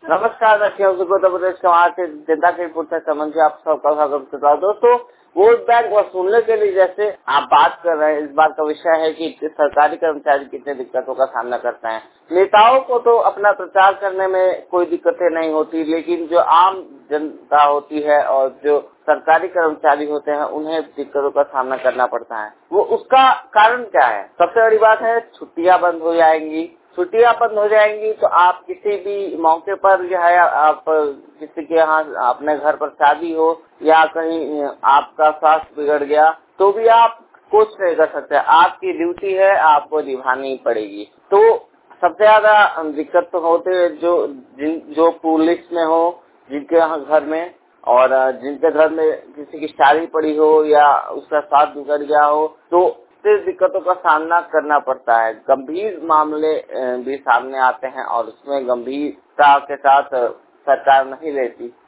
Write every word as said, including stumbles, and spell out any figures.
नमस्कार दर्शकों, उत्तर प्रदेश समाज से जनता के रिपोर्ट से संबंधित आप सबका स्वागत करता हूं। दोस्तों, वोट बैंक वसूलने के लिए जैसे आप बात कर रहे हैं, इस बात का विषय है कि सरकारी कर्मचारी कितने दिक्कतों का सामना करते हैं। नेताओं को तो अपना प्रचार करने में कोई दिक्कतें नहीं होती, लेकिन जो आम जनता होती है और जो सरकारी कर्मचारी होते हैं उन्हें दिक्कतों का सामना करना पड़ता है। वो उसका कारण क्या है? सबसे बड़ी बात है, छुट्टियां बंद हो जाएंगी। छुट्टियां बंद हो जाएंगी तो आप किसी भी मौके पर जो है, आप किसी के यहाँ अपने घर पर शादी हो या कहीं आपका स्वास्थ्य बिगड़ गया तो भी आप कुछ नहीं कर सकते। आपकी ड्यूटी है, आपको निभानी पड़ेगी। तो सबसे ज्यादा दिक्कत तो होते है जो जिन जो पुलिस में हो, जिनके यहाँ घर में और जिनके घर में किसी की शादी पड़ी हो या उसका स्वास्थ्य बिगड़ गया हो तो इस दिक्कतों का सामना करना पड़ता है। गंभीर मामले भी सामने आते हैं और उसमें गंभीरता के साथ सरकार नहीं लेती।